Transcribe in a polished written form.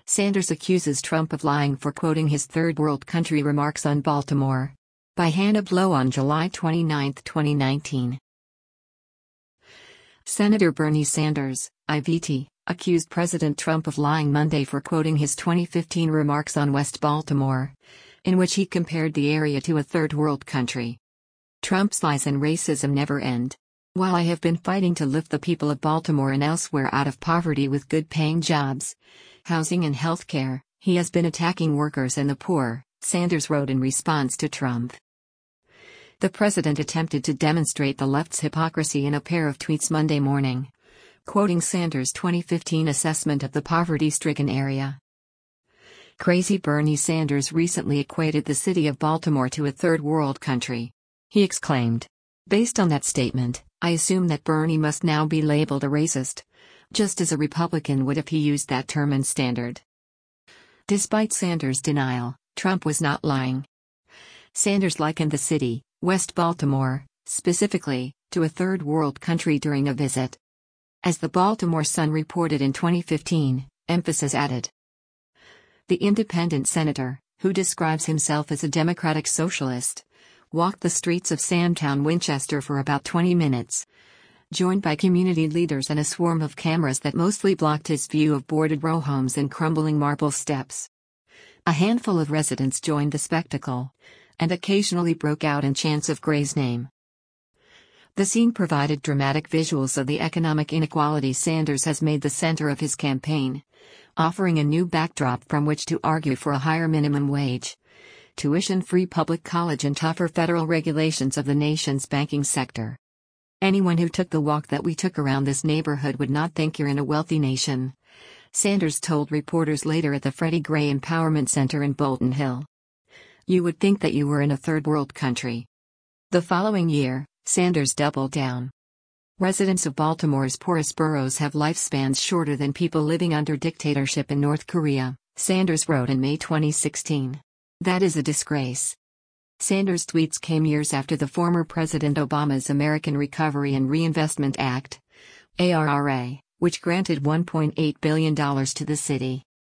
Sanders accuses Trump of lying for quoting his third world country remarks on Baltimore. By Hannah Blow on July 29, 2019. Senator Bernie Sanders, IVT, accused President Trump of lying Monday for quoting his 2015 remarks on West Baltimore, in which he compared the area to a third world country. Trump's lies and racism never end. While I have been fighting to lift the people of Baltimore and elsewhere out of poverty with good-paying jobs, housing and health care, he has been attacking workers and the poor, Sanders wrote in response to Trump. The president attempted to demonstrate the left's hypocrisy in a pair of tweets Monday morning, quoting Sanders' 2015 assessment of the poverty-stricken area. Crazy Bernie Sanders recently equated the city of Baltimore to a third world country. He exclaimed, "Based on that statement, I assume that Bernie must now be labeled a racist, just as a Republican would if he used that term in standard." Despite Sanders' denial, Trump was not lying. Sanders likened the city, West Baltimore, specifically, to a third world country during a visit. As the Baltimore Sun reported in 2015, emphasis added. The independent senator, who describes himself as a democratic socialist, walked the streets of Sandtown, Winchester for about 20 minutes, joined by community leaders and a swarm of cameras that mostly blocked his view of boarded row homes and crumbling marble steps. A handful of residents joined the spectacle, and occasionally broke out in chants of Gray's name. The scene provided dramatic visuals of the economic inequality Sanders has made the center of his campaign, offering a new backdrop from which to argue for a higher minimum wage, tuition-free public college and tougher federal regulations of the nation's banking sector. "Anyone who took the walk that we took around this neighborhood would not think you're in a wealthy nation," Sanders told reporters later at the Freddie Gray Empowerment Center in Bolton Hill. "You would think that you were in a third world country." The following year, Sanders doubled down. Residents of Baltimore's poorest boroughs have lifespans shorter than people living under dictatorship in North Korea, Sanders wrote in May 2016. "That is a disgrace." Sanders' tweets came years after the former President Obama's American Recovery and Reinvestment Act, ARRA, which granted $1.8 billion to the city.